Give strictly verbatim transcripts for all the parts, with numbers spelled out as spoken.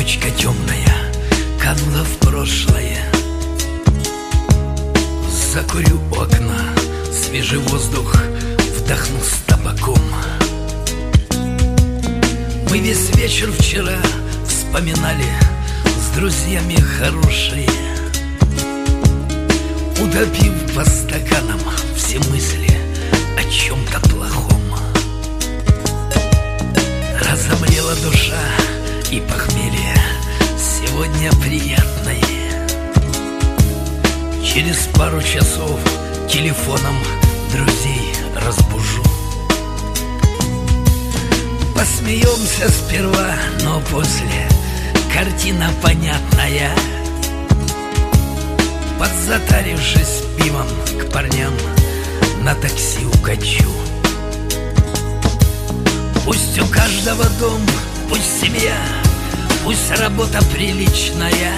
Ночка темная канула в прошлое. Закурю у окна, свежий воздух вдохну с табаком. Мы весь вечер вчера вспоминали с друзьями хорошие, утопив по стаканам все мысли о чем-то плохом. Разомлела душа и похмелье сегодня приятное. Через пару часов телефоном друзей разбужу. Посмеемся сперва, но после картина понятная. Подзатарившись пивом, к парням на такси укачу. Пусть у каждого дом, пусть семья, пусть работа приличная.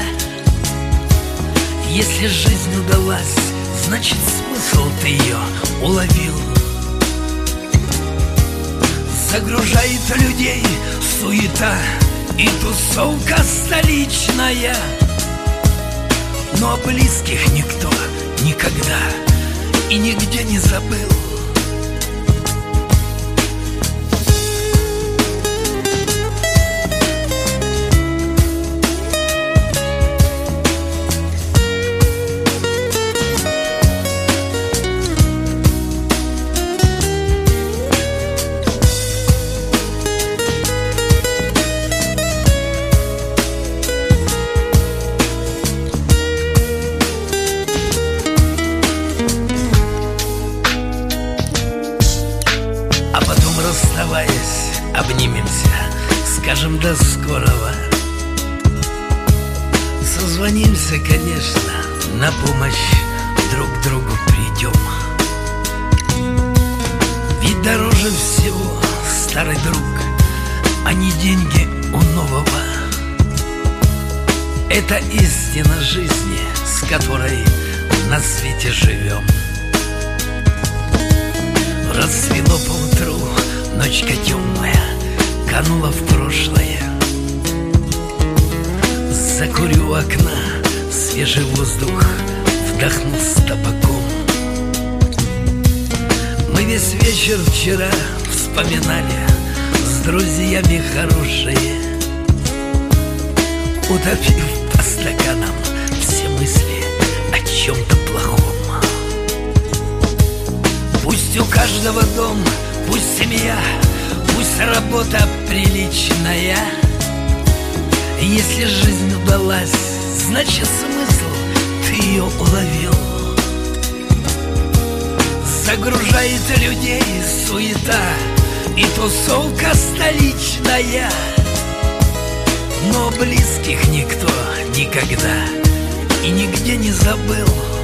Если жизнь удалась, значит смысл ты ее уловил. Загружает людей суета и тусовка столичная, но близких никто никогда и нигде не забыл. Расставаясь, обнимемся, скажем до скорого. Созвонимся, конечно, на помощь друг другу придем. Ведь дороже всего старый друг, а не деньги у нового. Это истина жизни, с которой на свете живем. Рассвело поутру, ночка темная канула в прошлое. Закурю у окна, свежий воздух вдохну с табаком. Мы весь вечер вчера вспоминали с друзьями хорошие, утопив по стаканам все мысли о чем-то плохом. Пусть у каждого дом, пусть семья, пусть работа приличная. Если жизнь удалась, значит смысл ты ее уловил. Загружает людей суета и тусовка столичная, но близких никто никогда и нигде не забыл.